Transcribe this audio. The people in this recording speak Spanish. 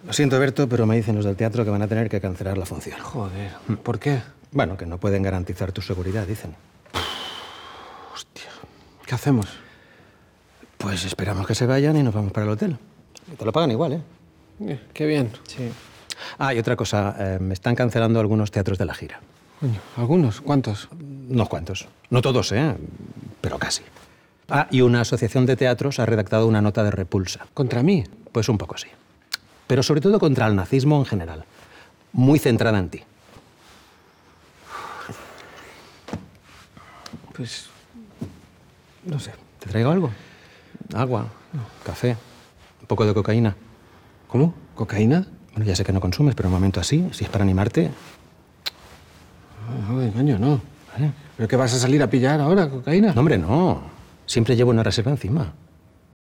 Lo siento, Berto, pero me dicen los del teatro que van a tener que cancelar la función. Joder, ¿por qué? Bueno, que no pueden garantizar tu seguridad, dicen. Hostia, ¿qué hacemos? Pues esperamos que se vayan y nos vamos para el hotel. Y te lo pagan igual, ¿eh? Qué bien. Sí. Ah, y otra cosa, me están cancelando algunos teatros de la gira. Coño, ¿algunos? ¿Cuántos? Unos cuantos. No todos, ¿eh? Pero casi. Ah, y una asociación de teatros ha redactado una nota de repulsa. ¿Contra mí? Pues un poco sí. Pero sobre todo contra el nazismo en general. Muy centrada en ti. Pues... no sé. ¿Te traigo algo? Agua, café, un poco de cocaína. ¿Cómo? ¿Cocaína? Bueno, ya sé que no consumes, pero en un momento así, si es para animarte... Joder, coño, no. ¿Vale? ¿Pero qué vas a salir a pillar ahora, cocaína? No, hombre, no. Siempre llevo una reserva encima.